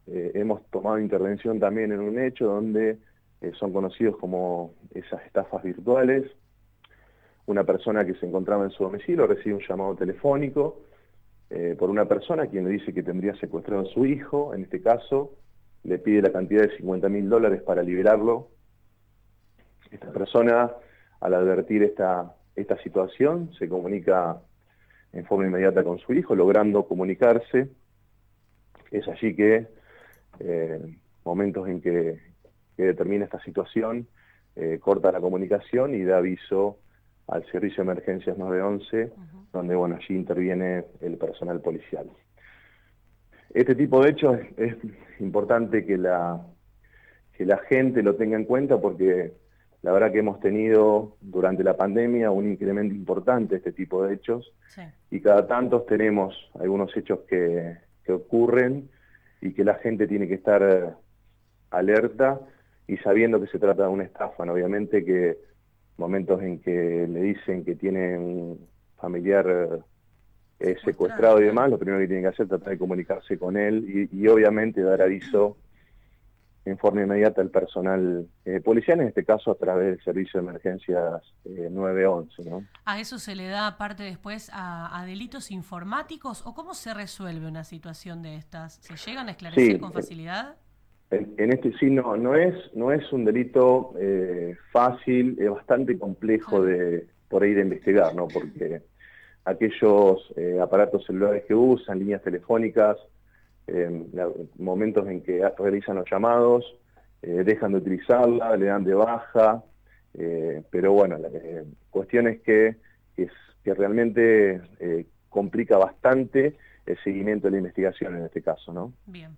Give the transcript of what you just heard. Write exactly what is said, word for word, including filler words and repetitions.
eh, hemos tomado intervención también en un hecho donde eh, son conocidos como esas estafas virtuales. Una persona que se encontraba en su domicilio recibe un llamado telefónico eh, por una persona quien le dice que tendría secuestrado a su hijo. En este caso, le pide la cantidad de cincuenta mil dólares para liberarlo. Esta persona, al advertir esta, esta situación, se comunica en forma inmediata con su hijo, logrando comunicarse. Es allí que, eh, momentos en que, que determina esta situación, eh, corta la comunicación y da aviso al servicio de emergencias nueve once, Ujú. donde bueno, allí interviene el personal policial. Este tipo de hechos es, es importante que la, que la gente lo tenga en cuenta porque la verdad que hemos tenido durante la pandemia un incremento importante de este tipo de hechos Sí. y cada tanto tenemos algunos hechos que, que ocurren y que la gente tiene que estar eh, alerta y sabiendo que se trata de una estafa, ¿no? Obviamente que momentos en que le dicen que tiene un familiar eh, Secuestrado, secuestrado y claro. demás, lo primero que tiene que hacer es tratar de comunicarse con él y, y obviamente dar aviso en forma inmediata al personal eh, policial, en este caso a través del servicio de emergencias eh, nueve once, ¿no? ¿A eso se le da parte después a, a delitos informáticos o cómo se resuelve una situación de estas? ¿Se llegan a esclarecer Sí, con facilidad? en, en este sí no, no es, no es un delito eh, fácil, es bastante complejo Claro. de por ahí de investigar, ¿no? Porque aquellos eh, aparatos celulares que usan, líneas telefónicas, eh, la- momentos en que realizan los llamados, eh, dejan de utilizarla, le dan de baja, eh, pero bueno, la eh, cuestión es que, que, es, que realmente eh, complica bastante el seguimiento de la investigación en este caso, ¿no? Bien.